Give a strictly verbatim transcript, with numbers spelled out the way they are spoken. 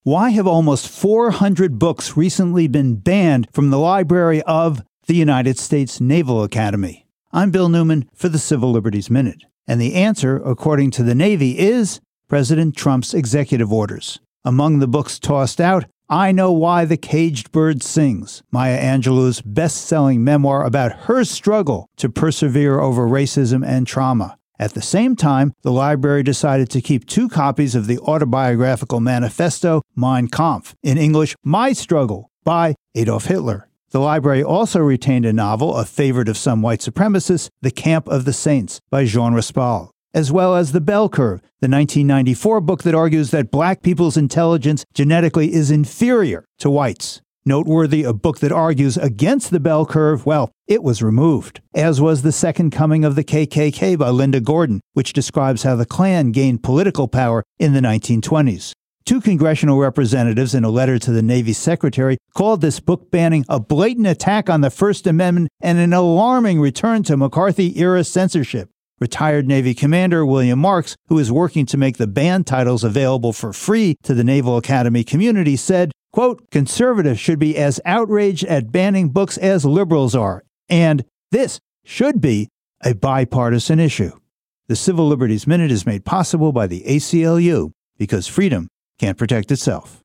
Why have almost four hundred books recently been banned from the library of the United States Naval Academy? I'm Bill Newman for the Civil Liberties Minute. And the answer, according to the Navy, is President Trump's executive orders. Among the books tossed out, I Know Why the Caged Bird Sings, Maya Angelou's best-selling memoir about her struggle to persevere over racism and trauma. At the same time, the library decided to keep two copies of the autobiographical manifesto Mein Kampf, in English, My Struggle, by Adolf Hitler. The library also retained a novel, a favorite of some white supremacists, The Camp of the Saints, by Jean Raspail, as well as The Bell Curve, the nineteen ninety-four book that argues that black people's intelligence genetically is inferior to whites. Noteworthy, a book that argues against the bell curve, well, it was removed, as was The Second Coming of the K K K by Linda Gordon, which describes how the Klan gained political power in the nineteen twenties. Two congressional representatives, in a letter to the Navy Secretary, called this book banning a blatant attack on the First Amendment and an alarming return to McCarthy-era censorship. Retired Navy Commander William Marks, who is working to make the banned titles available for free to the Naval Academy community, said, quote, conservatives should be as outraged at banning books as liberals are, and this should be a bipartisan issue. The Civil Liberties Minute is made possible by the A C L U, because freedom can't protect itself.